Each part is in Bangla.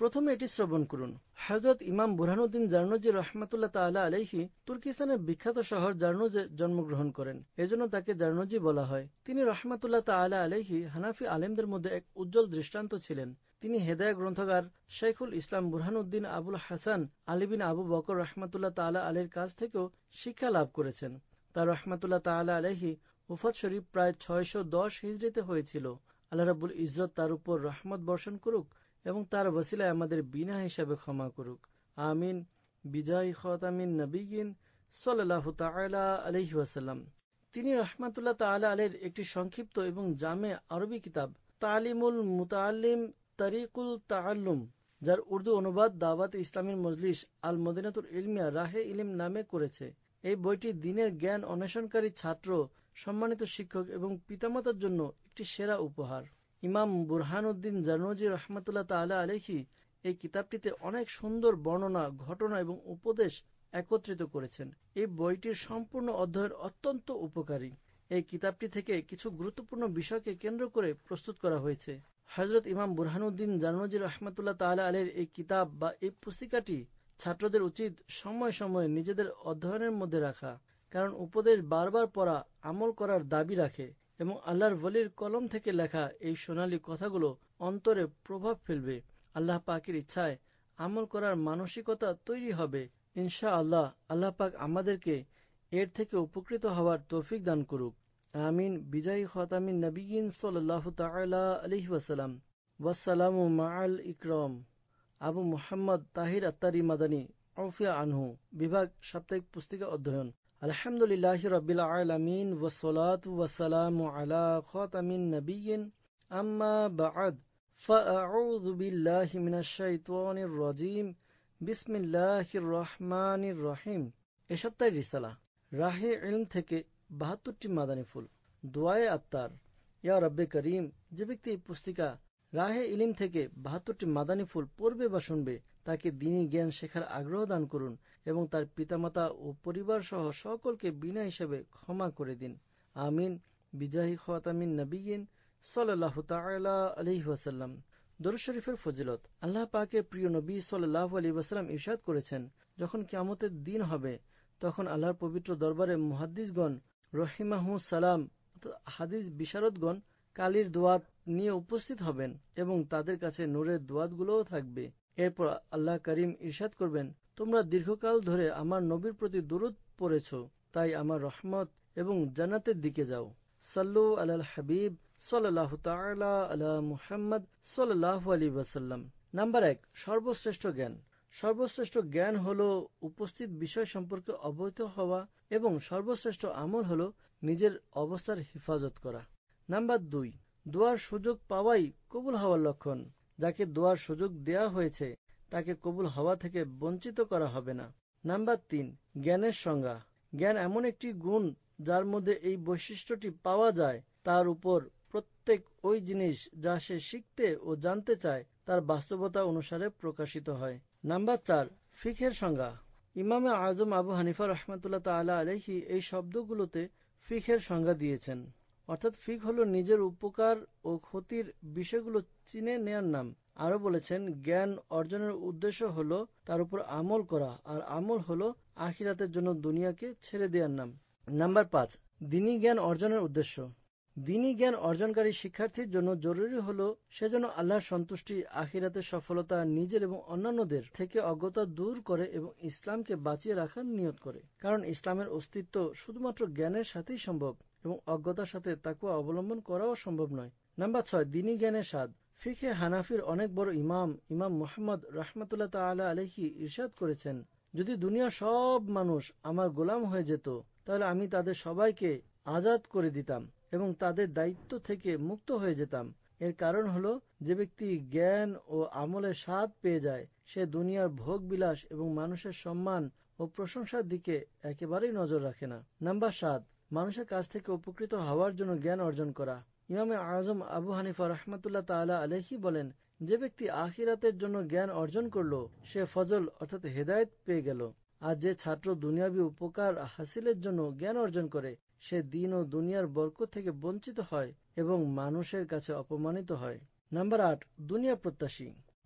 প্রথমে এটি শ্রবণ করুন। হযরত ইমাম বুরহানুদ্দিন জারনুজি রহমাতুল্লাহ তাআলা আলাইহি তুর্কিস্তানের বিখ্যাত শহর জারনুজে জন্মগ্রহণ করেন, এজন্য তাকে জারনুজি বলা হয়। তিনি রহমাতুল্লাহ তাআলা আলাইহি হানাফি আলেমদের মধ্যে এক উজ্জ্বল দৃষ্টান্ত ছিলেন। তিনি হেদায়া গ্রন্থকার শাইখুল ইসলাম বুরহানুদ্দিন আবুল হাসান আলী বিন আবু বকর রহমাতুল্লাহ তাআলা আলীর কাছ থেকেও শিক্ষা লাভ করেছেন। তার রহমাতুল্লাহ তাআলা আলাইহি উফাত শরীফ প্রায় 610 হিজরিতে হয়েছিল। আল্লাহ রাব্বুল ইজ্জত তার উপর রহমত বর্ষণ করুক এবং তার ওসিলায় আমাদের বিনা হিসাবে ক্ষমা করুক। আমিন। বিজয় খতামিন নবিয়িন সাল্লাল্লাহু তাআলা আলাইহি ওয়াসাল্লাম। তিনি রহমাতুল্লাহ তাআলা আলাইহির একটি সংক্ষিপ্ত এবং জামে আরবি কিতাব তালিমুল মুতাআল্লিম তারিকুল তাআল্লুম, যার উর্দু অনুবাদ দাওয়াত ইসলামী মজলিস আল মদিনাতুল ইলমিয়া রাহে ইলম নামে করেছে। এই বইটি দ্বীনের জ্ঞান অন্বেষণকারী ছাত্র, সম্মানিত শিক্ষক এবং পিতামাতার জন্য একটি সেরা উপহার। ইমাম বুরহানুদ্দিন জারনুজি রহমাতুল্লাহ তাআলা আলাইহি এই কিতাবটিতে অনেক সুন্দর বর্ণনা, ঘটনা এবং উপদেশ একত্রিত করেছেন। এই বইটির সম্পূর্ণ অধ্যয়ন অত্যন্ত উপকারী। এই কিতাবটি থেকে কিছু গুরুত্বপূর্ণ বিষয়কে কেন্দ্র করে প্রস্তুত করা হয়েছে। হযরত ইমাম বুরহানুদ্দিন জারনুজি রহমাতুল্লাহ তাআলা আলাইহির এই কিতাব বা এই পুস্তিকাটি ছাত্রদের উচিত সময় সময়ে নিজেদের অধ্যয়নের মধ্যে রাখা, কারণ উপদেশ বারবার পড়া আমল করার দাবি রাখে এবং আল্লাহর ওলির কলম থেকে লেখা এই সোনালী কথাগুলো অন্তরে প্রভাব ফেলবে। আল্লাহ পাকের ইচ্ছায় আমল করার মানসিকতা তৈরি হবে ইনশাআল্লাহ। আল্লাহ পাক আমাদেরকে এর থেকে উপকৃত হওয়ার তৌফিক দান করুক। আমিন। বিজয়ী খতামিন নবিয়িন সাল্লাল্লাহু তাআলা আলাইহি ওয়াসাল্লাম। ওয়াসসালামু মাআল ইকরাম। আবু মুহাম্মদ তাহির আত্তারি মাদানী আউফিয়া আনহু, বিভাগ সাপ্তাহিক পুস্তিকা অধ্যয়ন। আলহামদুলিল্লাহি রাব্বিল আলামিন ওয়াসসালাতু ওয়াসসালামু আলা খাতামিন নবিয়িন আম্মা বা'দ ফাআউযু বিল্লাহি মিনাশ শাইতানির রাজীম। বিসমিল্লাহির রহমানির রহিম। এ সপ্তাহের রিসালা রাহে ইলম থেকে 72টি মাদানী ফুল। দোয়ায়ে আত্তার। ইয়া রব্বে করিম, যে ব্যক্তি এই পুস্তিকা রাহে ইলম থেকে 72টি মাদানী ফুল পড়বে বা শুনবে, তাকে দ্বীনি জ্ঞান শেখার আগ্রহ দান করুন এবং তার পিতামাতা ও পরিবার সহ সকলকে বিনা হিসাবে ক্ষমা করে দিন। আমিন। বিজাহি খাতামিন নবিয়িন সাল্লাল্লাহু তাআলা আলাইহি ওয়াসাল্লাম। দরুদ শরীফের ফজিলত। আল্লাহ পাকের প্রিয় নবী সাল্লাল্লাহু আলাইহি ওয়াসাল্লাম ইরশাদ করেছেন, যখন কিয়ামতের দিন হবে তখন আল্লাহর পবিত্র দরবারে মুহাদ্দিসগণ রহিমাহুমুস সালাম, হাদিস বিশারদগণ কালির দোয়াত নিয়ে উপস্থিত হবেন এবং তাদের কাছে নূরের দোয়াতগুলোও থাকবে। এরপর আল্লাহ করিম ইরশাদ করবেন, তোমরা দীর্ঘকাল ধরে আমার নবীর প্রতি দুরূদ পড়েছ, তাই আমার রহমত এবং জান্নাতের দিকে যাও। সাল্লু আলাল হাবিব সাল্লাল্লাহু তাআলা আলা মুহাম্মদ সাল্লাল্লাহু আলাইহি ওয়াসাল্লাম। নাম্বার 1, সর্বশ্রেষ্ঠ জ্ঞান। সর্বশ্রেষ্ঠ জ্ঞান হলো উপস্থিত বিষয় সম্পর্কে অবহিত হওয়া এবং সর্বশ্রেষ্ঠ আমল হলো নিজের অবস্থার হেফাজত করা। নাম্বার 2, দোয়ার সুযোগ পাওয়াই কবুল হওয়ার লক্ষণ। যাকে দোয়ার সুযোগ দেয়া হয়েছে তাকে কবুল হওয়া থেকে বঞ্চিত করা হবে না। নাম্বার 3, জ্ঞানের সংজ্ঞা। জ্ঞান এমন একটি গুণ যার মধ্যে এই বৈশিষ্ট্যটি পাওয়া যায়, তার উপর প্রত্যেক ওই জিনিস যা সে শিখতে ও জানতে চায় তার বাস্তবতা অনুসারে প্রকাশিত হয়। নাম্বার 4, ফিকহের সংজ্ঞা। ইমামে আজম আবু হানিফা রহমাতুল্লাহ তাআলা আলাইহি এই শব্দগুলোতে ফিকহের সংজ্ঞা দিয়েছেন, অর্থাৎ ফিক হলো নিজের উপকার ও ক্ষতির বিষয়গুলো চিনে নেয়ার নাম। আরো বলেছেন, জ্ঞান অর্জনের উদ্দেশ্য হলো তার উপর আমল করা, আর আমল হলো আখিরাতের জন্য দুনিয়াকে ছেড়ে দেওয়ার নাম। নাম্বার 5, দ্বীনি জ্ঞান অর্জনের উদ্দেশ্য। দ্বীনি জ্ঞান অর্জনকারী শিক্ষার্থীর জন্য জরুরি হলো সে যেন আল্লাহর সন্তুষ্টি, আখিরাতের সফলতা, নিজের এবং অন্যান্যদের থেকে অজ্ঞতা দূর করে এবং ইসলামকে বাঁচিয়ে রাখার নিয়ত করে, কারণ ইসলামের অস্তিত্ব শুধুমাত্র জ্ঞানের সাথেই সম্ভব এবং অজ্ঞতার সাথে তাকওয়া অবলম্বন করাও সম্ভব নয়। নাম্বার 6, দ্বীনি জ্ঞানের স্বাদ। ফিকহে হানাফির অনেক বড় ইমাম মুহাম্মদ রাহমাতুল্লাহ তাআলা আলাইহি ইরশাদ করেছেন, যদি দুনিয়ার সব মানুষ আমার গোলাম হয়ে যেত তাহলে আমি তাদের সবাইকে আজাদ করে দিতাম এবং তাদের দায়িত্ব থেকে মুক্ত হয়ে যেতাম। এর কারণ হলো, যে ব্যক্তি জ্ঞান ও আমলের স্বাদ পেয়ে যায় সে দুনিয়ার ভোগ বিলাস এবং মানুষের সম্মান ও প্রশংসার দিকে একেবারেই নজর রাখে না। নাম্বার 7, মানুষের কাছ থেকে উপকৃত হওয়ার জন্য জ্ঞান অর্জন করা। ইমামে আজম আবু হানিফা রহমাতুল্লাহ তাআলা আলাইহি বলেন, যে ব্যক্তি আখিরাতের জন্য জ্ঞান অর্জন করলো সে ফজল অর্থাৎ হেদায়েত পেয়ে গেল, আর যে ছাত্র দুনিয়াবী উপকার হাসিলের জন্য জ্ঞান অর্জন করে সে দ্বীন ও দুনিয়ার বরকত থেকে বঞ্চিত হয় এবং মানুষের কাছে অপমানিত হয়। নাম্বার 8, দুনিয়া প্রত্যাশী।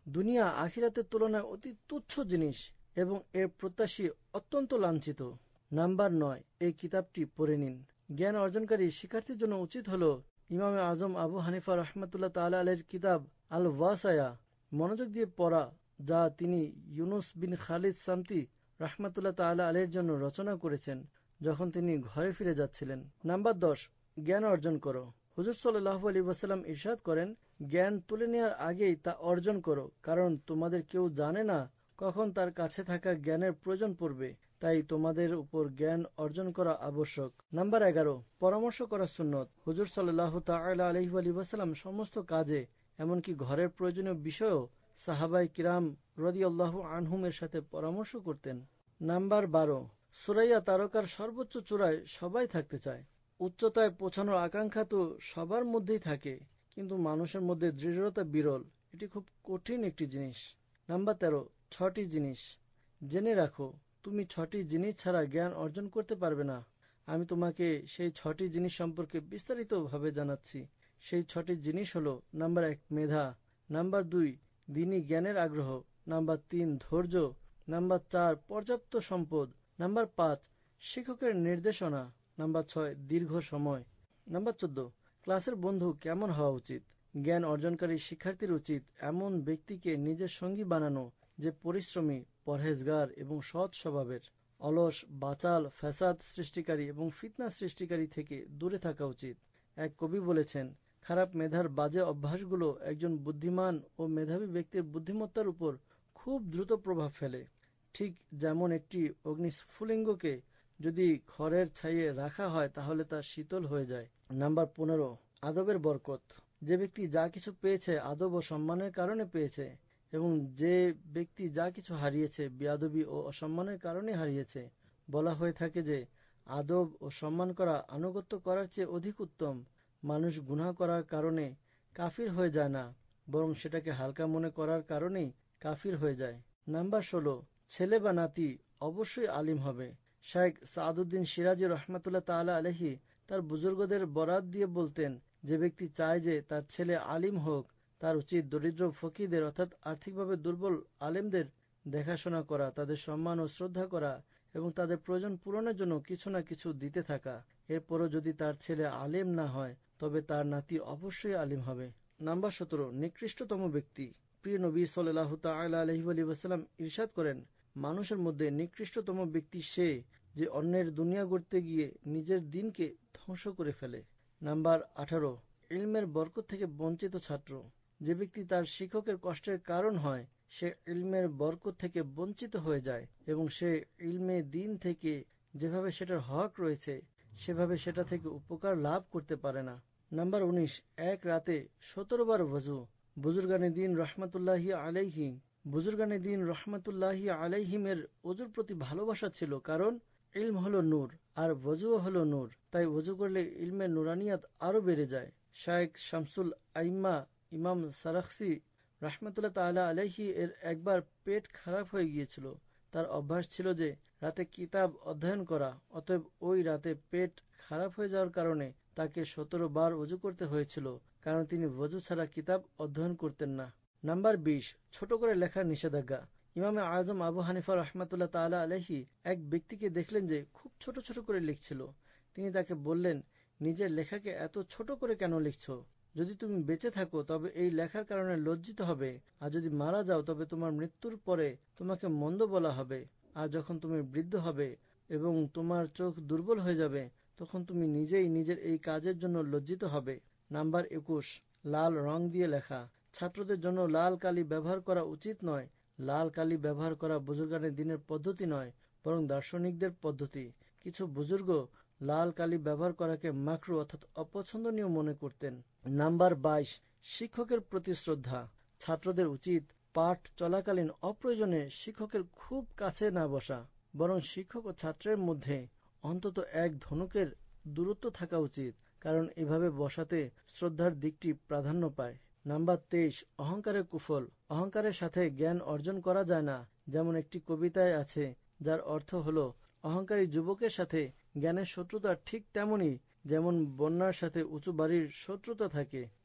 দুনিয়া আখিরাতের তুলনায় অতি তুচ্ছ জিনিস এবং এর প্রত্যাশী অত্যন্ত লাঞ্ছিত। নাম্বার 9, এই কিতাবটি পড়ে নিন। জ্ঞান অর্জনকারী শিক্ষার্থীর জন্য উচিত হল ইমামে আজম আবু হানিফা রহমতুল্লাহ তাআলা আলাইহির কিতাব আল ওয়াসায়া মনোযোগ দিয়ে পড়া, যা তিনি ইউনুস বিন খালিদ সামতি রহমতুল্লাহ তাআলা আলাইহির জন্য রচনা করেছেন যখন তিনি ঘরে ফিরে যাচ্ছিলেন। নাম্বার 10, জ্ঞান অর্জন করো। হুজুর সাল্লাল্লাহু আলাইহি ওয়াসাল্লাম ইরশাদ করেন, জ্ঞান তুলে নেওয়ার আগেই তা অর্জন করো, কারণ তোমাদের কেউ জানে না কখন তার কাছে থাকা জ্ঞানের প্রয়োজন পড়বে, তাই তোমাদের উপর জ্ঞান অর্জন করা আবশ্যক। নাম্বার 11, পরামর্শ করা সুন্নত। হুজুর সাল্লাল্লাহু তাআলা আলাইহি ওয়াসাল্লাম সমস্ত কাজে, এমনকি ঘরের প্রয়োজনীয় বিষয়েও সাহাবায়ে কিরাম রাদিয়াল্লাহু আনহুম এর সাথে পরামর্শ করতেন। নাম্বার 12, সুরাইয়া তারকার সর্বোচ্চ চূড়ায় সবাই থাকতে চায়। উচ্চতায় পৌঁছানোর আকাঙ্ক্ষা তো সবার মধ্যেই থাকে, কিন্তু মানুষের মধ্যে দৃঢ়তা বিরল। এটি খুব কঠিন একটি জিনিস। নাম্বার 13, 6টি জিনিস। জেনে রাখো, তুমি 6টি জিনিস ছাড়া জ্ঞান অর্জন করতে পারবে না। আমি তোমাকে সেই 6টি জিনিস সম্পর্কে বিস্তারিতভাবে জানাচ্ছি। সেই 6টি জিনিস হল: নাম্বার 1, মেধা। নাম্বার 2, দ্বীনি জ্ঞানের আগ্রহ। নাম্বার 3, ধৈর্য। নাম্বার 4, পর্যাপ্ত সম্পদ। নাম্বার 5, শিক্ষকের নির্দেশনা। নাম্বার 6, দীর্ঘ সময়। নাম্বার 14, ক্লাসের বন্ধু কেমন হওয়া উচিত। জ্ঞান অর্জনকারী শিক্ষার্থীর উচিত এমন ব্যক্তিকে নিজের সঙ্গী বানানো যে পরিশ্রমী, পরহেজগার এবং সৎ স্বভাবের। অলস, বাচাল, ফ্যাসাদ সৃষ্টিকারী এবং ফিতনা সৃষ্টিকারী থেকে দূরে থাকা উচিত। এক কবি বলেছেন, খারাপ মেধার বাজে অভ্যাসগুলো একজন বুদ্ধিমান ও মেধাবী ব্যক্তির বুদ্ধিমত্তার উপর খুব দ্রুত প্রভাব ফেলে, ঠিক যেমন একটি অগ্নিস্ফুলিঙ্গকে যদি খড়ের ছাইয়ে রাখা হয় তাহলে তা শীতল হয়ে যায়। নাম্বার 15, আদবের বরকত। যে ব্যক্তি যা কিছু পেয়েছে আদব ও সম্মানের কারণে পেয়েছে, এবং যে ব্যক্তি যা কিছু হারিয়েছে বেয়াদবি ও অসম্মানের কারণে হারিয়েছে। বলা হয়ে থাকে যে আদব ও সম্মান করা আনুগত্য করার চেয়ে অধিক উত্তম। মানুষ গুনাহ করার কারণে কাফির হয়ে যায় না, বরং সেটাকে হালকা মনে করার কারণেই কাফির হয়ে যায়। নাম্বার 16, ছেলে বা নাতি অবশ্যই আলিম হবে। শাইখ সাদউদ্দিন সিরাজি রহমাতুল্লাহ তাআলা আলাইহি তার বুজুর্গদের বরাত দিয়ে বলতেন, যে ব্যক্তি চায় যে তার ছেলে আলিম হোক, তার উচিত দরিদ্র ফকিরদের অর্থাৎ আর্থিকভাবে দুর্বল আলেমদের দেখাশোনা করা, তাদের সম্মান ও শ্রদ্ধা করা এবং তাদের প্রয়োজন পূরণের জন্য কিছু না কিছু দিতে থাকা। এরপরও যদি তার ছেলে আলেম না হয়, তবে তার নাতি অবশ্যই আলিম হবে। নাম্বার 17, নিকৃষ্টতম ব্যক্তি। প্রিয় নবী সাল্লাল্লাহু তাআলা আলাইহি ওয়াসাল্লাম ইরশাদ করেন, মানুষের মধ্যে নিকৃষ্টতম ব্যক্তি সে যে অন্যের দুনিয়া গড়তে গিয়ে নিজের দিনকে ধ্বংস করে ফেলে। নাম্বার 18, ইলমের বরকত থেকে বঞ্চিত ছাত্র। যে ব্যক্তি তার শিক্ষকের কষ্টের কারণ হয়, সে ইলমের বরকত থেকে বঞ্চিত হয়ে যায় এবং সে ইলমে দ্বীন থেকে যেভাবে সেটার হক রয়েছে সেভাবে সেটা থেকে উপকার লাভ করতে পারে না। নাম্বার 19, এক রাতে 17 বার ওযু। বুজুর্গানে দ্বীন রহমাতুল্লাহি আলাইহিমের ওযুর প্রতি ভালোবাসা ছিল, কারণ ইলম হলো নূর আর ওযুও হলো নূর, তাই ওযু করলে ইলমের নুরানিয়াত আরো বেড়ে যায়। শাইখ শামসুল আইম্মা ইমাম সারাখসি রহমাতুল্লাহ তাআলা আলাইহি এর একবার পেট খারাপ হয়ে গিয়েছিল। তার অভ্যাস ছিল যে রাতে কিতাব অধ্যয়ন করা, অতএব ওই রাতে পেট খারাপ হয়ে যাওয়ার কারণে তাকে 17 বার ওযু করতে হয়েছিল, কারণ তিনি ওযু ছাড়া কিতাব অধ্যয়ন করতেন না। নাম্বার 20, ছোট করে লেখার নিষেধাজ্ঞা। ইমামে আজম আবু হানিফা রহমাতুল্লাহ তাআলা আলাইহি এক ব্যক্তিকে দেখলেন যে খুব ছোট ছোট করে লিখছিল। তিনি তাকে বললেন, নিজের লেখাকে এত ছোট করে কেন লিখছ? যদি তুমি বেঁচে থাকো তবে এই লেখার কারণে লজ্জিত হবে, আর যদি মারা যাও তবে তোমার মৃত্যুর পরে তোমাকে মন্দ বলা হবে। আর যখন তুমি বৃদ্ধ হবে এবং তোমার চোখ দুর্বল হয়ে যাবে, তখন তুমি নিজেই নিজের এই কাজের জন্য লজ্জিত হবে। নাম্বার 21, লাল রং দিয়ে লেখা। ছাত্রদের জন্য লাল কালি ব্যবহার করা উচিত নয়। লাল কালি ব্যবহার করা বুজুর্গানে দ্বীনের পদ্ধতি নয়, বরং দার্শনিকদের পদ্ধতি। কিছু বুজুর্গ লাল কালি ব্যবহার করাকে মাকরু অর্থাৎ অপছন্দনীয় মনে করতেন। নাম্বার 22, শিক্ষকের প্রতি শ্রদ্ধা। ছাত্রদের উচিত পাঠ চলাকালীন অপ্রয়োজনে শিক্ষকের খুব কাছে না বসা, বরং শিক্ষক ও ছাত্রের মধ্যে অন্তত এক ধনুকের দূরত্ব থাকা উচিত, কারণ এভাবে বসাতে শ্রদ্ধার দিকটি প্রাধান্য পায়। নাম্বার 23, অহংকারের কুফল। অহংকারের সাথে জ্ঞান অর্জন করা যায় না। যেমন একটি কবিতায় আছে, যার অর্থ হল, অহংকারী যুবকের সাথে জ্ঞানের শত্রুতা ঠিক তেমনই যেমন বন্যার সাথে উঁচু বাড়ির শত্রুতা থাকে।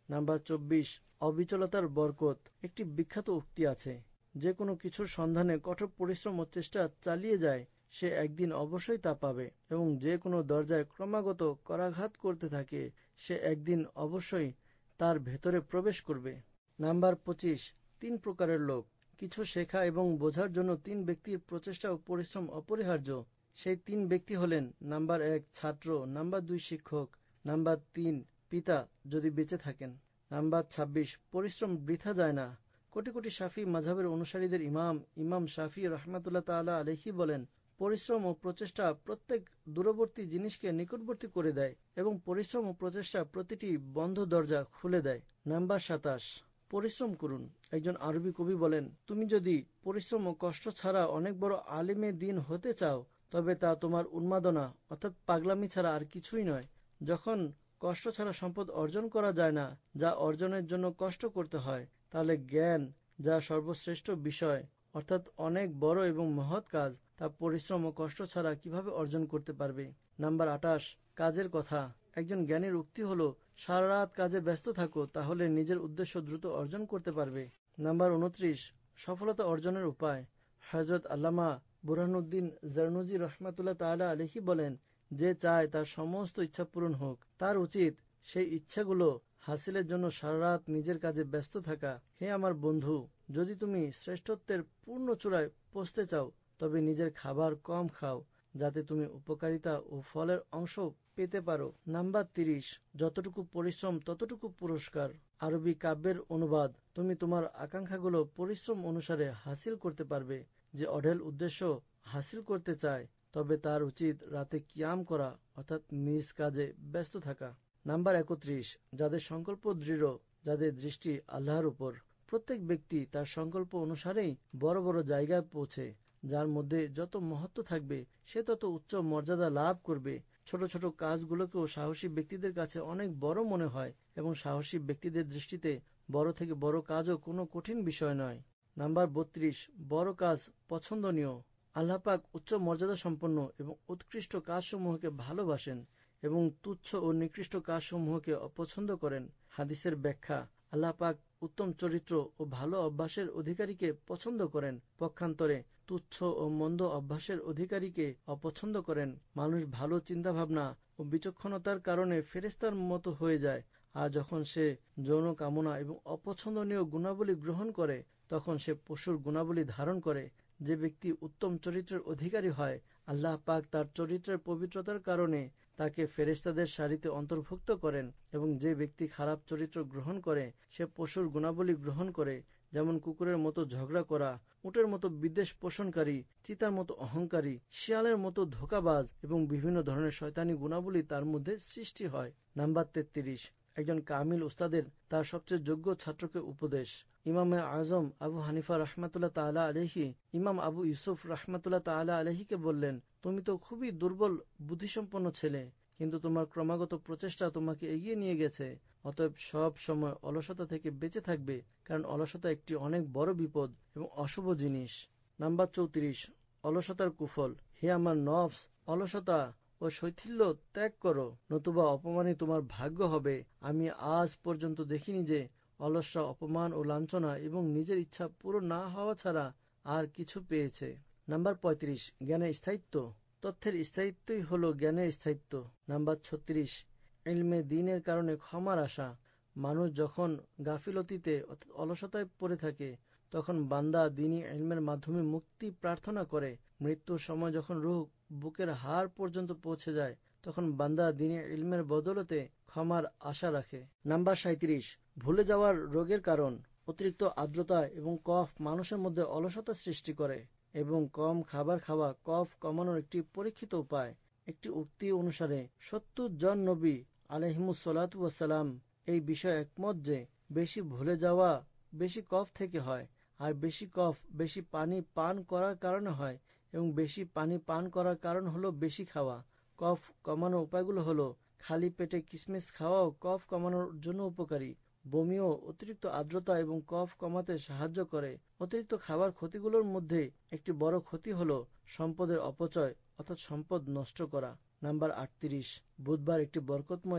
নাম্বার 24, অবিচলতার বরকত। একটি বিখ্যাত উক্তি আছে, যে কোনো কিছুর সন্ধানে কঠোর পরিশ্রম ও চেষ্টা চালিয়ে যায় সে একদিন অবশ্যই তা পাবে, এবং যে কোনো দরজায় ক্রমাগত করাঘাত করতে থাকে সে একদিন অবশ্যই তার ভেতরে প্রবেশ করবে। নাম্বার 25, 3 প্রকারের লোক। কিছু শেখা এবং বোঝার জন্য 3 ব্যক্তির প্রচেষ্টা ও পরিশ্রম অপরিহার্য। সেই 3 ব্যক্তি হলেন: নাম্বার 1 ছাত্র, নাম্বার 2 শিক্ষক, নাম্বার 3 পিতা যদি বেঁচে থাকেন। নাম্বার 26, পরিশ্রম বৃথা যায় না। কোটি কোটি শাফি মাযহাবের অনুসারীদের ইমাম শাফি রাহমাতুল্লাহ তাআলা আলাইহি বলেন, পরিশ্রম ও প্রচেষ্টা প্রত্যেক দূরবর্তী জিনিসকে নিকটবর্তী করে দেয় এবং পরিশ্রম ও প্রচেষ্টা প্রতিটি বন্ধ দরজা খুলে দেয়। নাম্বার 27, পরিশ্রম করুন। একজন আরবি কবি বলেন, তুমি যদি পরিশ্রম ও কষ্ট ছাড়া অনেক বড় আলিমে দ্বীন হতে চাও তবে তা তোমার উন্মাদনা অর্থাৎ পাগলামি ছাড়া আর কিছুই নয়। যখন কষ্ট ছাড়া সম্পদ অর্জন করা যায় না, যা অর্জনের জন্য কষ্ট করতে হয়, তাহলে জ্ঞান, যা সর্বশ্রেষ্ঠ বিষয় অর্থাৎ অনেক বড় এবং মহৎ কাজ, তা পরিশ্রম ও কষ্ট ছাড়া কিভাবে অর্জন করতে পারবে। নাম্বার 28, কাজের কথা। একজন জ্ঞানীর উক্তি হল, সারা রাত কাজে ব্যস্ত থাকো, তাহলে নিজের উদ্দেশ্য দ্রুত অর্জন করতে পারবে। নাম্বার 29, সফলতা অর্জনের উপায়। হযরত আল্লামা বুরহানুদ্দিন জারনুজি রহমাতুল্লাহ তাআলা আলাইহি বলেন, যে চায় তার সমস্ত ইচ্ছা পূরণ হোক, তার উচিত সেই ইচ্ছাগুলো হাসিলের জন্য সারা রাত নিজের কাজে ব্যস্ত থাকা। হে আমার বন্ধু, যদি তুমি শ্রেষ্ঠত্বের পূর্ণ চূড়ায় পৌঁছতে চাও তবে নিজের খাবার কম খাও, যাতে তুমি উপকারিতা ও ফলের অংশ পেতে পারো। নাম্বার 30, যতটুকু পরিশ্রম ততটুকু পুরস্কার। আরবি কাব্যের অনুবাদ। তুমি তোমার আকাঙ্ক্ষাগুলো পরিশ্রম অনুসারে হাসিল করতে পারবে। যে অঢেল উদ্দেশ্য হাসিল করতে চায় তবে তার উচিত রাতে কিয়াম করা অর্থাৎ নিজ কাজে ব্যস্ত থাকা। নাম্বার 31, যাদের সংকল্প দৃঢ়, যাদের দৃষ্টি আল্লাহর উপর। প্রত্যেক ব্যক্তি তার সংকল্প অনুসারেই বড় বড় জায়গায় পৌঁছে। যার মধ্যে যত মহত্ব থাকবে সে তত উচ্চ মর্যাদা লাভ করবে। ছোট ছোট কাজগুলোকেও সাহসী ব্যক্তিদের কাছে অনেক বড় মনে হয় এবং সাহসী ব্যক্তিদের দৃষ্টিতে বড় থেকে বড় কাজও কোনো কঠিন বিষয় নয়। নাম্বার 32, বড় কাজ পছন্দনীয়। আল্লাহ পাক উচ্চ মর্যাদা সম্পন্ন এবং উৎকৃষ্ট কাজসমূহকে ভালোবাসেন এবং তুচ্ছ ও নিকৃষ্ট কাজসমূহকে অপছন্দ করেন। হাদিসের ব্যাখ্যা। আল্লাহ পাক উত্তম চরিত্র ও ভালো অভ্যাসের অধিকারীকে পছন্দ করেন, পক্ষান্তরে তুচ্ছ ও মন্দ অভ্যাসের অধিকারীকে অপছন্দ করেন। মানুষ ভালো চিন্তাভাবনা ও বিচক্ষণতার কারণে ফেরেশতার মতো হয়ে যায়, আর যখন সে যৌন কামনা এবং অপছন্দনীয় গুণাবলী গ্রহণ করে তখন সে পশুর গুণাবলী ধারণ করে। যে ব্যক্তি উত্তম চরিত্রের অধিকারী হয়, আল্লাহ পাক তার চরিত্রের পবিত্রতার কারণে তাকে ফেরেশতাদের সারিতে অন্তর্ভুক্ত করেন, এবং যে ব্যক্তি খারাপ চরিত্র গ্রহণ করে সে পশুর গুণাবলী গ্রহণ করে, যেমন কুকুরের মতো ঝগড়া করা, উটের মতো বিদ্বেষ পোষণকারী, চিতার মতো অহংকারী, শিয়ালের মতো ধোঁকাবাজ এবং বিভিন্ন ধরনের শয়তানি গুণাবলী তার মধ্যে সৃষ্টি হয়। নাম্বার 33, একজন কামিল উস্তাদের তার সবচেয়ে যোগ্য ছাত্রকে উপদেশ। ইমামে আজম আবু হানিফা রাহমাতুল্লাহ তাআলা আলাইহি ইমাম আবু ইউসুফ রাহমাতুল্লাহ তাআলা আলাইহিকে বললেন, তুমি তো খুবই দুর্বল বুদ্ধিসম্পন্ন ছেলে, কিন্তু তোমার ক্রমাগত প্রচেষ্টা তোমাকে এগিয়ে নিয়ে গেছে। অতএব সব সময় অলসতা থেকে বেঁচে থাকবে, কারণ অলসতা একটি অনেক বড় বিপদ এবং অশুভ জিনিস। নাম্বার 34, অলসতার কুফল। হে আমার নফস, অলসতা ও শৈথিল্য ত্যাগ করো, নতুবা অপমানই তোমার ভাগ্য হবে। আমি আজ পর্যন্ত দেখিনি যে অলসরা অপমান ও লাঞ্ছনা এবং নিজের ইচ্ছা পূরণ না হওয়া ছাড়া আর কিছু পেয়েছে। নাম্বার 35, জ্ঞানের স্থায়িত্ব। তথ্যের স্থায়িত্বই হল জ্ঞানের স্থায়িত্ব। নাম্বার 36, ইলমে দ্বীনের কারণে ক্ষমার আশা। মানুষ যখন গাফিলতিতে অর্থাৎ অলসতায় পড়ে থাকে তখন বান্দা দ্বীনী ইলমের মাধ্যমে মুক্তি প্রার্থনা করে। মৃত্যুর সময় যখন রূহ বুকের হাড় পর্যন্ত পৌঁছে যায় তখন বান্দা দ্বীনী ইলমের বদলতে ক্ষমার আশা রাখে। নাম্বার 37, ভুলে যাওয়ার রোগের কারণ। অতিরিক্ত আর্দ্রতা এবং কফ মানুষের মধ্যে অলসতা সৃষ্টি করে, এবং কম খাবার খাওয়া কফ কমানোর একটি পরীক্ষিত উপায়। একটি উক্তি অনুসারে 70 জন নবী আলাইহিমুসসালাতু ওয়াসসালাম এই বিষয়ে একমত যে বেশি ভুলে যাওয়া বেশি কফ থেকে হয়, আর বেশি কফ বেশি পানি পান করার কারণে হয়, এবং বেশি পানি পান করার কারণ হলো বেশি খাওয়া। কফ কমানোর উপায়গুলো হলো খালি পেটে কিশমিশ খাওয়াও কফ কমানোর জন্য উপকারী। বমিও অতিরিক্ত আর্দ্রতা এবং কফ কমাতে সাহায্য করে। অতিরিক্ত খাবার ক্ষতিগুলোর মধ্যে একটি বড় ক্ষতি হলো সম্পদের অপচয় অর্থাৎ সম্পদ নষ্ট করা। নাম্বার 38, বুধবার একটি বরকতময় দিন।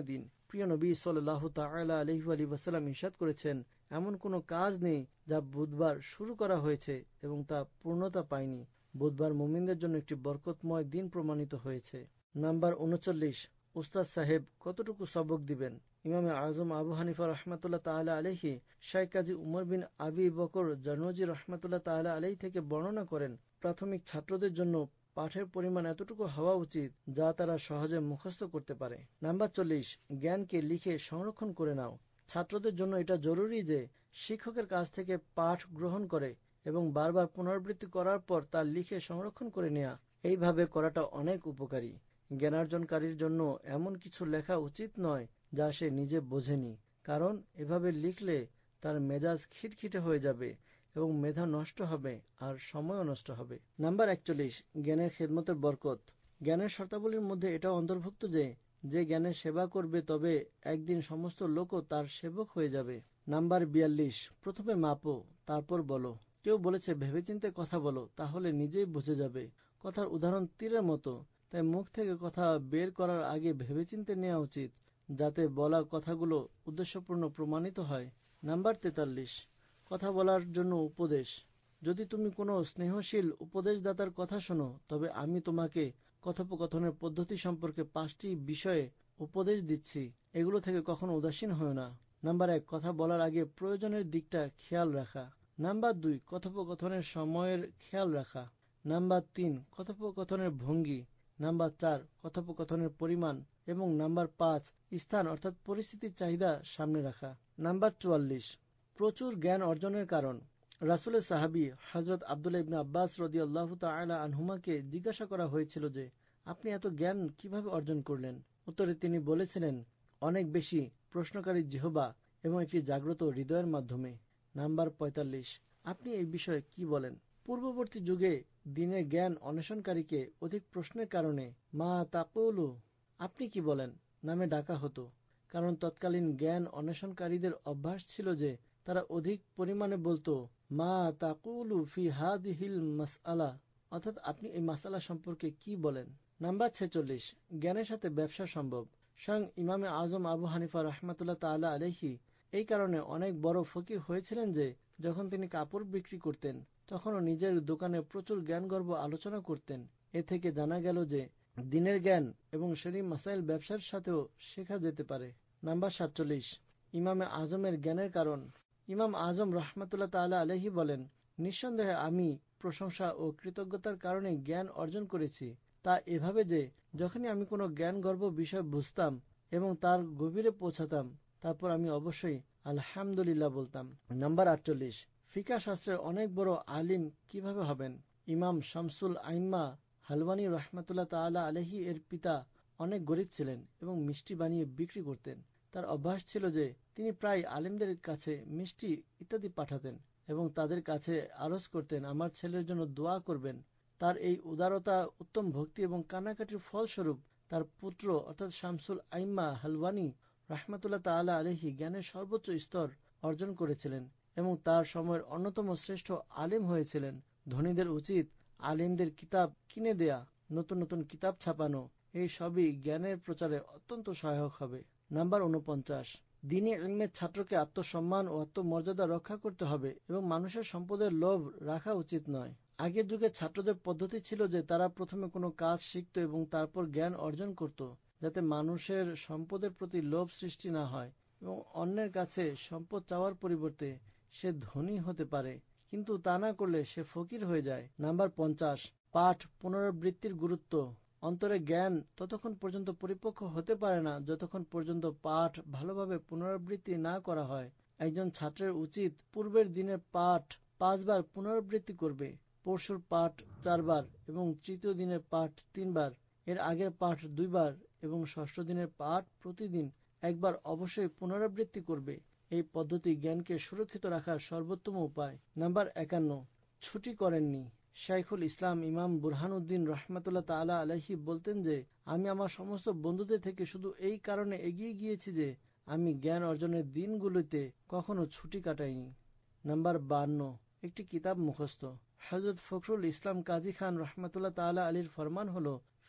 প্রিয় নবী সাল্লাল্লাহু তাআলা আলাইহি ওয়াসাল্লাম ইরশাদ করেছেন, এমন কোনো কাজ নেই যা বুধবার শুরু করা হয়েছে এবং তা পূর্ণতা পায়নি। বুধবার মুমিনদের জন্য একটি বরকতময় দিন প্রমাণিত হয়েছে। নাম্বার ৩৯, উস্তাদ সাহেব কতটুকু সবক দিবেন? ইমামে আজম আবু হানিফা রহমাতুল্লাহ তাআলা আলাইহি শাইখ কাজী উমর বিন আবি বকর জারনজি রহমাতুল্লাহ তাআলা আলাইহি থেকে বর্ণনা করেন, প্রাথমিক ছাত্রদের জন্য পাঠের পরিমাণ এতটুকু হওয়া উচিত যা তারা সহজে মুখস্থ করতে পারে। নাম্বার ৪০, জ্ঞানকে লিখে সংরক্ষণ করে নাও। ছাত্রদের জন্য এটা জরুরি যে শিক্ষকের কাছ থেকে পাঠ গ্রহণ করে এবং বারবার পুনরাবৃত্তি করার পর তা লিখে সংরক্ষণ করে নেওয়া। এইভাবে করাটা অনেক উপকারী। জ্ঞানার্জনকারীর জন্য এমন কিছু লেখা উচিত নয় যা সে নিজে বোঝেনি, কারণ এভাবে লিখলে তার মেজাজ খিটখিটে হয়ে যাবে এবং মেধা নষ্ট হবে আর সময়ও নষ্ট হবে। নাম্বার ৪১, জ্ঞানের খেদমতের বরকত। জ্ঞানের শর্তাবলীর মধ্যে এটা অন্তর্ভুক্ত যে যে জ্ঞানের সেবা করবে তবে একদিন সমস্ত লোকও তার সেবক হয়ে যাবে। নাম্বার ৪২, প্রথমে মাপো তারপর বলো। কেউ বলেছে ভেবেচিন্তে কথা বলো, তাহলে নিজেই বুঝে যাবে। কথার উদাহরণ তীরের মতো, তাই মুখ থেকে কথা বের করার আগে ভেবেচিন্তে নেওয়া উচিত যাতে বলা কথাগুলো উদ্দেশ্যপূর্ণ প্রমাণিত হয়। নাম্বার ৪৩, কথা বলার জন্য উপদেশ। যদি তুমি কোনো স্নেহশীল উপদেশদাতার কথা শোনো তবে আমি তোমাকে কথোপকথনের পদ্ধতি সম্পর্কে ৫টি বিষয়ে উপদেশ দিচ্ছি, এগুলো থেকে কখনো উদাসীন হও না। নাম্বার ১, কথা বলার আগে প্রয়োজনের দিকটা খেয়াল রাখা। নাম্বার ২, কথোপকথনের সময়ের খেয়াল রাখা। নাম্বার ৩, কথোপকথনের ভঙ্গি। নাম্বার ৪, কথোপকথনের পরিমাণ এবং নাম্বার ৫, স্থান অর্থাৎ পরিস্থিতির চাহিদা সামনে রাখা। নাম্বার ৪৪, প্রচুর জ্ঞান অর্জনের কারণ। রাসূলের সাহাবী হযরত আব্দুল্লাহ ইবনে আব্বাস রাদিয়াল্লাহু তাআলা আনহুমাকে জিজ্ঞাসা করা হয়েছিল যে আপনি এত জ্ঞান কিভাবে অর্জন করলেন? উত্তরে তিনি বলেছিলেন, অনেক বেশি প্রশ্নকারী জিহ্বা এবং একটি জাগ্রত হৃদয়ের মাধ্যমে। নাম্বার ৪৫, আপনি এই বিষয়ে কি বলেন? পূর্ববর্তী যুগে দ্বীনের জ্ঞান অন্বেষণকারীকে অধিক প্রশ্নের কারণে মা তাকুলু, আপনি কি বলেন নামে ডাকা হতো, কারণ তৎকালীন জ্ঞান অন্বেষণকারীদের অভ্যাস ছিল যে তারা অধিক পরিমাণে বলতো মা তাকুলু ফি হাদিহিল মাসআলা, অর্থাৎ আপনি এই মাসআলা সম্পর্কে কি বলেন? নাম্বার ৪৬, জ্ঞানের সাথে ব্যবসা সম্ভব। স্বয়ং ইমামে আজম আবু হানিফা রাহমাতুল্লাহ তাআলা আলাইহি এই কারণে অনেক বড় ফকিহ হয়েছিলেন যে যখন তিনি কাপড় বিক্রি করতেন তখনও নিজের দোকানে প্রচুর জ্ঞানগর্ভ আলোচনা করতেন। এ থেকে জানা গেল যে দ্বীনের জ্ঞান এবং শরীয়ী মাসাইল ব্যবসার সাথেও শেখা যেতে পারে। নাম্বার ৪৭, ইমামে আজমের জ্ঞানের কারণ। ইমাম আজম রাহমাতুল্লাহ তাআলা আলাইহি বলেন, নিঃসন্দেহে আমি প্রশংসা ও কৃতজ্ঞতার কারণে জ্ঞান অর্জন করেছি। তা এভাবে যে যখনই আমি কোনো জ্ঞানগর্ভ বিষয় বুঝতাম এবং তার গভীরে পৌঁছাতাম তারপর আমি অবশ্যই আলহামদুলিল্লাহ বলতাম। নাম্বার ৪৮, ফিকহ শাস্ত্রের অনেক বড় আলিম কিভাবে হবেন? ইমাম শামসুল আইম্মা হালওয়ানি রাহমাতুল্লাহ তাআলা আলাইহি এর পিতা অনেক গরীব ছিলেন এবং মিষ্টি বানিয়ে বিক্রি করতেন। তার অভ্যাস ছিল যে তিনি প্রায় আলেমদের কাছে মিষ্টি ইত্যাদি পাঠাতেন এবং তাদের কাছে আরজ করতেন আমার ছেলের জন্য দোয়া করবেন। তার এই উদারতা, উত্তম ভক্তি এবং কান্নাকাটির ফলস্বরূপ তার পুত্র অর্থাৎ শামসুল আইম্মা হালওয়ানি রাহমাতুল্লাহ তাআলা আলাইহি জ্ঞানের সর্বোচ্চ স্তর অর্জন করেছিলেন এবং তার সময়ের অন্যতম শ্রেষ্ঠ আলেম হয়েছিলেন। ধনীদের উচিত আলেমদের কিতাব কিনে দেয়া, নতুন নতুন কিতাব ছাপানো, এই সবই জ্ঞানের প্রচারে অত্যন্ত সহায়ক হবে। নাম্বার ৪৯, দ্বীনী ইলমের ছাত্রকে আত্মসম্মান ও আত্মমর্যাদা রক্ষা করতে হবে এবং মানুষের সম্পদের লোভ রাখা উচিত নয়। আগের যুগে ছাত্রদের পদ্ধতি ছিল যে তারা প্রথমে কোনো কাজ শিখত এবং তারপর জ্ঞান অর্জন করত যাতে মানুষের সম্পদের প্রতি লোভ সৃষ্টি না হয় এবং অন্যের কাছে সম্পদ চাওয়ার পরিবর্তে সে ধনী হতে পারে, কিন্তু তা না করলে সে ফকির হয়ে যায়। নাম্বার ৫০, পাঠ পুনরাবৃত্তির গুরুত্ব। অন্তরে জ্ঞান ততক্ষণ পর্যন্ত পরিপক্ক হতে পারে না যতক্ষণ পর্যন্ত পাঠ ভালোভাবে পুনরাবৃত্তি না করা হয়। একজন ছাত্রের উচিত পূর্বের দিনের পাঠ ৫ বার পুনরাবৃত্তি করবে, পরশুর পাঠ ৪ বার এবং তৃতীয় দিনের পাঠ ৩ বার, এর আগের পাঠ ২ বার এবং ষষ্ঠ দিনের পাঠ প্রতিদিন ১ বার অবশ্যই পুনরাবৃত্তি করবে। এই পদ্ধতি জ্ঞানকে সুরক্ষিত রাখার সর্বোত্তম উপায়। নাম্বার ৫১, ছুটি করেননি। শাইখুল ইসলাম ইমাম বুরহানুদ্দিন রাহমাতুল্লাহ তাআলা আলাইহি বলতেন যে আমি আমার সমস্ত বন্ধুদের থেকে শুধু এই কারণে এগিয়ে গিয়েছি যে আমি জ্ঞান অর্জনের দিনগুলোতে কখনো ছুটি কাটাইনি। নাম্বার ৫২, একটি কিতাব মুখস্থ। হযরত ফখরুল ইসলাম কাজী খান রাহমাতুল্লাহ তাআলা আলীর ফরমান হলো,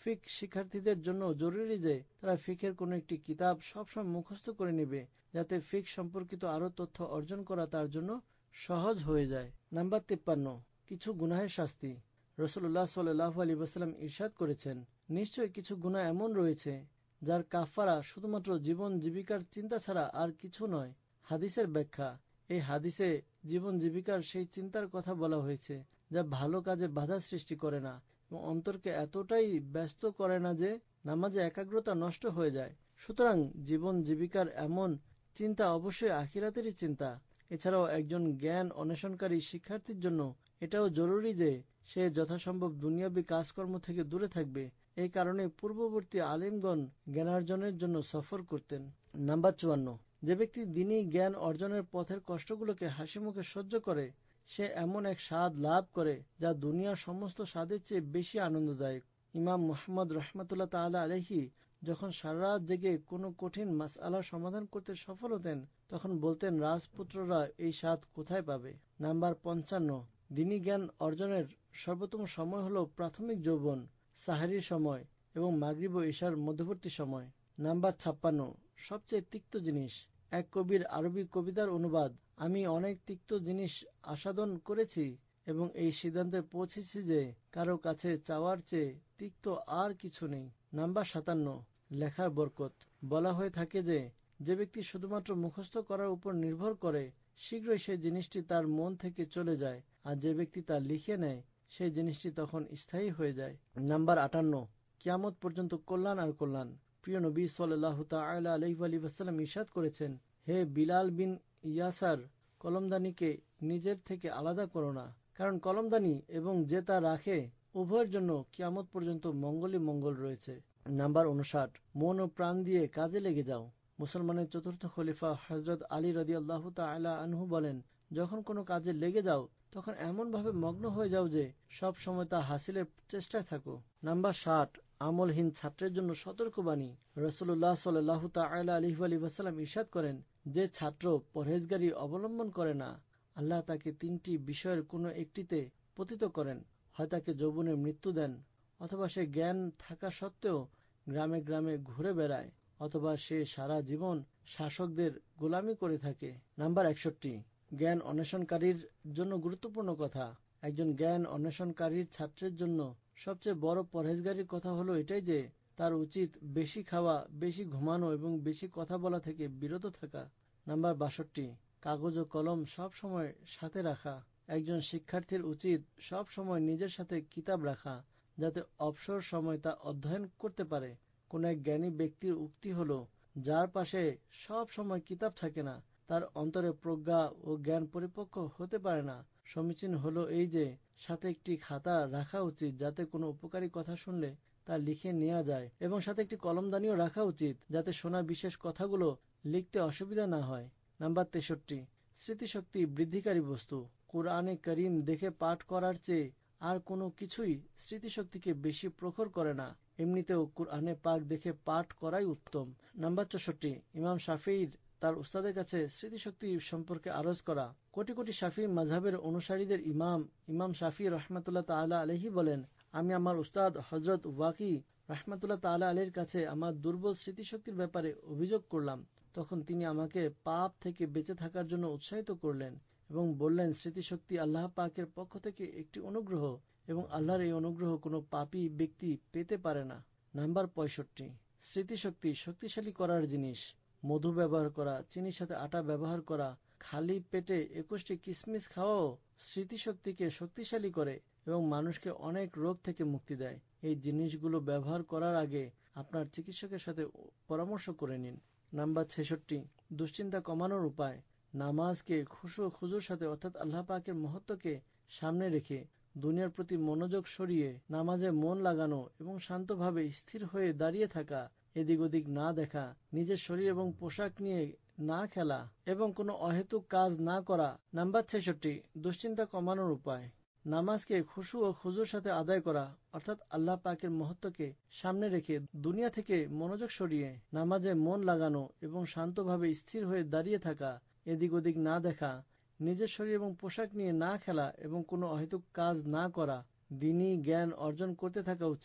ফিক শিক্ষার্থীদের জন্য জরুরি যে তারা ফিকের কোনো একটি কিতাব সবসময় মুখস্থ করে নেবে, যাতে ফিক সম্পর্কিত আরো তথ্য অর্জন করা তার জন্য সহজ হয়ে যায়। নাম্বার 53, কিছু গুনাহের শাস্তি। রাসূলুল্লাহ সাল্লাল্লাহু আলাইহি ওয়াসাল্লাম ইরশাদ করেছেন, নিশ্চয় কিছু গুনাহ এমন রয়েছে যার কাফারা শুধুমাত্র জীবন জীবিকার চিন্তা ছাড়া আর কিছু নয়। হাদিসের ব্যাখ্যা। এই হাদিসে জীবন জীবিকার সেই চিন্তার কথা বলা হয়েছে যা ভালো কাজে বাধা সৃষ্টি করে না এবং অন্তরকে এতটাই ব্যস্ত করে না যে নামাজে একাগ্রতা নষ্ট হয়ে যায়। সুতরাং জীবন জীবিকার এমন চিন্তা অবশ্যই আখিরাতেরই চিন্তা। এছাড়াও একজন জ্ঞান অন্বেষণকারী শিক্ষার্থীর জন্য এটাও জরুরি যে সে যথাসম্ভব দুনিয়াবী কাজকর্ম থেকে দূরে থাকবে। এই কারণে পূর্ববর্তী আলিমগণ জ্ঞানার্জনের জন্য সফর করতেন। নাম্বার 54, যে ব্যক্তি দ্বীনী জ্ঞান অর্জনের পথের কষ্টগুলোকে হাসিমুখে সহ্য করে সে এমন এক স্বাদ লাভ করে যা দুনিয়ার সমস্ত স্বাদের চেয়ে বেশি আনন্দদায়ক। ইমাম মুহাম্মদ রাহমাতুল্লাহ তাআলা আলাইহি যখন সারা রাত জেগে কোনো কঠিন মাসআলার সমাধান করতে সফল হতেন তখন বলতেন, রাজপুত্ররা এই স্বাদ কোথায় পাবে। নাম্বার 55, দ্বীনী জ্ঞান অর্জনের সর্বোত্তম সময় হল প্রাথমিক যৌবন, সাহারির সময় এবং মাগরিব ও ইশার মধ্যবর্তী সময়। নাম্বার 56, সবচেয়ে তিক্ত জিনিস। এক কবির আরবি কবিতার অনুবাদ। আমি অনেক তিক্ত জিনিস আস্বাদন করেছি এবং এই সিদ্ধান্তে পৌঁছেছি যে কারো কাছে চাওয়ার চেয়ে তিক্ত আর কিছু নেই। নাম্বার 57, লেখার বরকত। বলা হয়ে থাকে যে যে ব্যক্তি শুধুমাত্র মুখস্থ করার উপর নির্ভর করে শীঘ্রই সেই জিনিসটি তার মন থেকে চলে যায়, আর যে ব্যক্তি তা লিখে নেয় সেই জিনিসটি তখন স্থায়ী হয়ে যায়। নাম্বার 58, কিয়ামত পর্যন্ত কল্যাণ আর কল্যাণ। প্রিয় নবী সাল্লাল্লাহু তাআলা আলাইহি ওয়াসাল্লাম ইরশাদ করেছেন, হে বিলাল বিন ইয়াসার, কলমদানিকে নিজের থেকে আলাদা করো না, কারণ কলমদানি এবং যে তা রাখে উভয়ের জন্য কিয়ামত পর্যন্ত মঙ্গলই মঙ্গল রয়েছে। নাম্বার 59, মন ও প্রাণ দিয়ে কাজে লেগে যাও। মুসলমানের চতুর্থ খলিফা হযরত আলী রাদিয়াল্লাহু তাআলা আনহু বলেন, যখন কোনো কাজে লেগে যাও তখন এমনভাবে মগ্ন হয়ে যাও যে সব সময় তা হাসিলের চেষ্টায় থাকো। নাম্বার 60, আমলহীন ছাত্রের জন্য সতর্কবাণী। রাসূলুল্লাহ সাল্লাল্লাহু তাআলা আলাইহি ওয়াসাল্লাম ইরশাদ করেন, যে ছাত্র পরহেজগারি অবলম্বন করে না আল্লাহ তাকে তিনটি বিষয়ের কোনো একটিতে পতিত করেন, হয় তাকে যৌবনের মৃত্যু দেন, অথবা সে জ্ঞান থাকা সত্ত্বেও গ্রামে গ্রামে ঘুরে বেড়ায়, অথবা সে সারা জীবন শাসকদের গোলামি করে থাকে। নাম্বার 61, জ্ঞান অন্বেষণকারীর জন্য গুরুত্বপূর্ণ কথা। একজন জ্ঞান অন্বেষণকারীর ছাত্রের জন্য সবচেয়ে বড় পরহেজগারির কথা হলো এটাই যে তার উচিত বেশি খাওয়া, বেশি ঘুমানো এবং বেশি কথা বলা থেকে বিরত থাকা। নাম্বার 62, কাগজ ও কলম সব সময় সাথে রাখা। একজন শিক্ষার্থীর উচিত সব সময় নিজের সাথে কিতাব রাখা, যাতে অবসর সময় তা অধ্যয়ন করতে পারে। কোন এক জ্ঞানী ব্যক্তির উক্তি হলো, যার পাশে সব সময় কিতাব থাকে না তার অন্তরে প্রজ্ঞা ও জ্ঞান পরিপক্ক হতে পারে না। সমীচীন হলো এই যে সাথে একটি খাতা রাখা উচিত, যাতে কোনো উপকারী কথা শুনলে তা লিখে নেওয়া যায়, এবং সাথে একটি কলমদানিও রাখা উচিত যাতে শোনা বিশেষ কথাগুলো লিখতে অসুবিধা না হয়। নাম্বার 63, স্মৃতিশক্তি বৃদ্ধিকারী বস্তু। কুরআনে কারীম দেখে পাঠ করার চেয়ে আর কোনো কিছুই স্মৃতিশক্তিকে বেশি প্রখর করে না। এমনিতেও কুরআনে পাক দেখে পাঠ করাই উত্তম। নাম্বার 64, ইমাম শাফিঈর তার উস্তাদের কাছে স্মৃতিশক্তি সম্পর্কে আরজ করা। কোটি কোটি শাফিঈ মাযহাবের অনুসারীদের ইমাম শাফিঈ রাহমাতুল্লাহ তাআলা আলাইহি বলেন, আমি আমার উস্তাদ হযরত ওয়াকি রাহমাতুল্লাহ তাআলা আলাইহির কাছে আমার দুর্বল স্মৃতিশক্তির ব্যাপারে অভিযোগ করলাম। তখন তিনি আমাকে পাপ থেকে বেঁচে থাকার জন্য উৎসাহিত করলেন এবং বললেন, স্মৃতিশক্তি আল্লাহ পাকের পক্ষ থেকে একটি অনুগ্রহ এবং আল্লাহর এই অনুগ্রহ কোনো পাপী ব্যক্তি পেতে পারে না। নাম্বার 65, স্মৃতিশক্তি শক্তিশালী করার জিনিস। মধু ব্যবহার করা, চিনির সাথে আটা ব্যবহার করা, খালি পেটে 21টি কিশমিশ খাওয়াও স্মৃতিশক্তিকে শক্তিশালী করে এবং মানুষকে অনেক রোগ থেকে মুক্তি দেয়। এই জিনিসগুলো ব্যবহার করার আগে আপনার চিকিৎসকের সাথে পরামর্শ করে নিন। নাম্বার 66, দুশ্চিন্তা কমানোর উপায়। নামাজকে খুশু ও খুজুর সাথে অর্থাৎ আল্লাহ পাকের মহত্বকে সামনে রেখে দুনিয়ার প্রতি মনোযোগ সরিয়ে নামাজে মন লাগানো এবং শান্তভাবে স্থির হয়ে দাঁড়িয়ে থাকা, এদিক ওদিক না দেখা, নিজের শরীর এবং পোশাক নিয়ে না খেলা এবং কোনো অহেতুক কাজ না করা। নাম্বার 66, দুশ্চিন্তা কমানোর উপায়। নামাজকে খুশু ও খুজুর সাথে আদায় করা অর্থাৎ আল্লাহ পাকের মহত্বকে সামনে রেখে দুনিয়া থেকে মনোযোগ সরিয়ে নামাজে মন লাগানো এবং শান্তভাবে স্থির হয়ে দাঁড়িয়ে থাকা, এদিক ওদিক না দেখা, নিজের শরীর এবং পোশাক নিয়ে না খেলা এবং কোনো অহেতুক কাজ না করা। দ্বীনী জ্ঞান অর্জন করতে থাকা উচিত।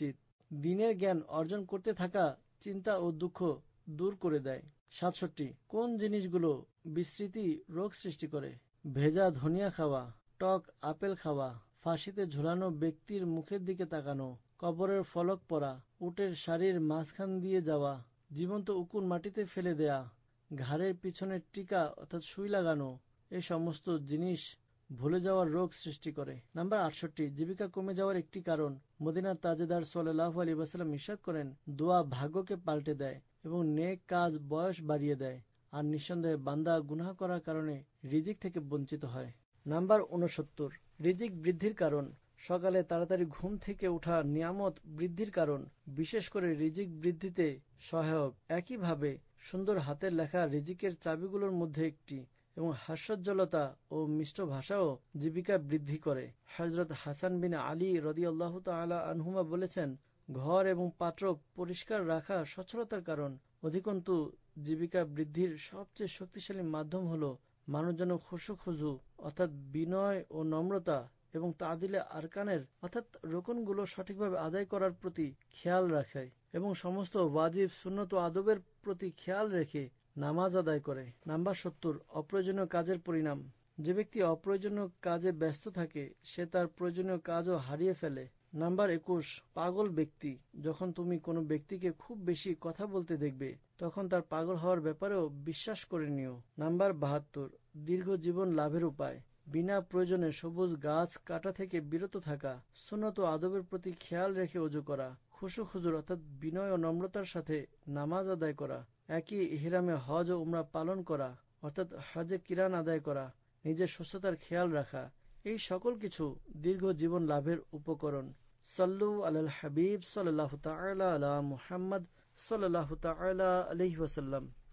দিনের জ্ঞান অর্জন করতে থাকা চিন্তা ও দুঃখ দূর করে দেয়। 67 কোন জিনিসগুলো বিস্মৃতি রোগ সৃষ্টি করে? ভেজা ধনিয়া খাওয়া, টক আপেল খাওয়া, ফাঁসিতে ঝুলানো ব্যক্তির মুখের দিকে তাকানো, কবরের ফলক পড়া, উটের শাড়ির মাঝখান দিয়ে যাওয়া, জীবন্ত উকুন মাটিতে ফেলে দেয়া, ঘাড়ের পিছনে টিকা অর্থাৎ সুই লাগানো, এই সমস্ত জিনিস ভুলে যাওয়ার রোগ সৃষ্টি করে। নাম্বার 68 জীবিকা কমে যাওয়ার একটি কারণ। মদিনার তাজেদার সাল্লাল্লাহু আলাইহি ওয়াসাল্লাম ইরশাদ করেন, দোয়া ভাগ্যকে পাল্টে দেয় এবং নেক কাজ বয়স বাড়িয়ে দেয়, আর নিঃসন্দেহে বান্দা গুনাহ করার কারণে রিজিক থেকে বঞ্চিত হয়। নাম্বার 69 রিজিক বৃদ্ধির কারণ। সকালে তাড়াতাড়ি ঘুম থেকে ওঠা নিয়ামত বৃদ্ধির কারণ, বিশেষ করে রিজিক বৃদ্ধিতে সহায়ক। একইভাবে সুন্দর হাতের লেখা রিজিকের চাবিগুলোর মধ্যে একটি, এবং হাস্যোজ্জ্বলতা ও মিষ্ট ভাষাও জীবিকা বৃদ্ধি করে। হযরত হাসান বিন আলী রাদিয়াল্লাহু তাআলা আনহুমা বলেছেন, ঘর এবং পাত্র পরিষ্কার রাখা সচ্ছলতার কারণ। অধিকন্তু জীবিকা বৃদ্ধির সবচেয়ে শক্তিশালী মাধ্যম হল মানুষ যেন খুশু খুজু অর্থাৎ বিনয় ও নম্রতা এবং তাদিলে আরকানের অর্থাৎ রোকনগুলো সঠিকভাবে আদায় করার প্রতি খেয়াল রাখে এবং সমস্ত ওয়াজিব সুন্নত ও আদবের প্রতি খেয়াল রেখে নামাজ আদায় করে। নাম্বার 70 অপ্রয়োজনীয় কাজের পরিণাম। যে ব্যক্তি অপ্রয়োজনীয় কাজে ব্যস্ত থাকে সে তার প্রয়োজনীয় কাজও হারিয়ে ফেলে। নাম্বার 21 পাগল ব্যক্তি। যখন তুমি কোনো ব্যক্তিকে খুব বেশি কথা বলতে দেখবে তখন তার পাগল হওয়ার ব্যাপারেও বিশ্বাস করে নিও। নাম্বার 72 দীর্ঘ জীবন লাভের উপায়। বিনা প্রয়োজনে সবুজ গাছ কাটা থেকে বিরত থাকা, সুন্নত ও আদবের প্রতি খেয়াল রেখে ওযু করা, খুশু খুজুর অর্থাৎ বিনয় ও নম্রতার সাথে নামাজ আদায় করা, একই ইহরামে হজ ও উমরা পালন করা অর্থাৎ হজে কিরান আদায় করা, নিজের সুস্থতার খেয়াল রাখা, এই সকল কিছু দীর্ঘ জীবন লাভের উপকরণ। সাল্লু আলাল হাবিব সাল্লাল্লাহু তাআলা আলা মুহাম্মদ সাল্লাল্লাহু তাআলা আলাইহি ওয়াসাল্লাম।